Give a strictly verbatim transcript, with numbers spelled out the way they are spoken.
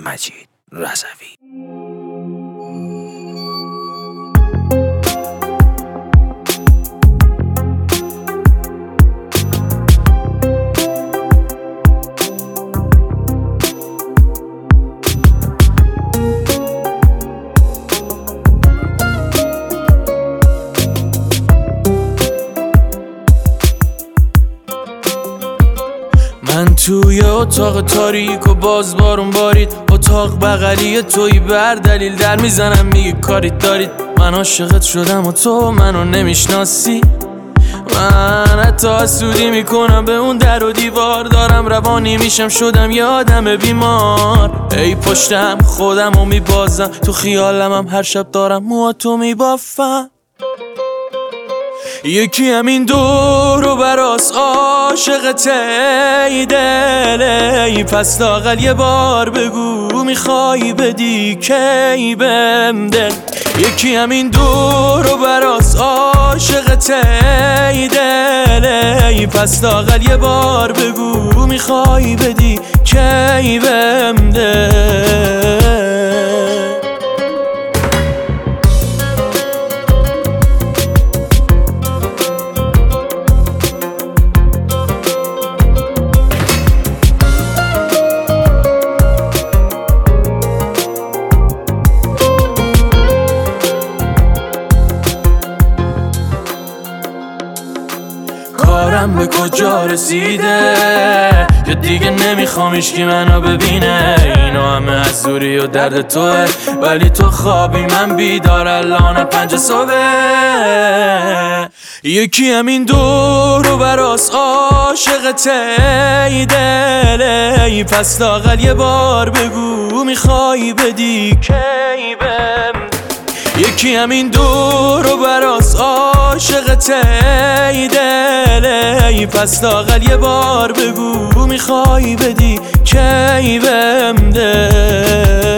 مجید رضوی. من توی اتاق تاریک و باز بارون بارید، اتاق بغلی توی بر دلیل در میزنم میگه کاریت دارید. من عاشقت شدم و تو منو نمیشناسی. من حتی حسودی میکنم به اون در و دیوار، دارم روانی میشم شدم یه آدم بیمار. ای پشتم خودم رو میبازم، تو خیالم هم هر شب دارم موهاتو میبافم. یکی همین دور و براس عاشقت ای دل، ای پس لااقل یه بار بگو میخوای بدی کی بهم دل. یکی همین دور و براس عاشقت ای دل، ای پس لااقل یه بار بگو میخوای بدی کی بهم دل. کارم به کجا رسیده یا دیگه نمیخوام هیچکی منو ببینه. اینا همه از دوری و درد توه، ولی تو خوابی من بیدار الان پنج صبح. یکی همین دور و براس عاشقت ای دل، ای پس لااقل یه بار بگو میخوای بدی کی بهم. یکی همین دور و براس عاشقت ای دل، ای پس لااقل یه بار بگو میخوای بدی کی بهم دل.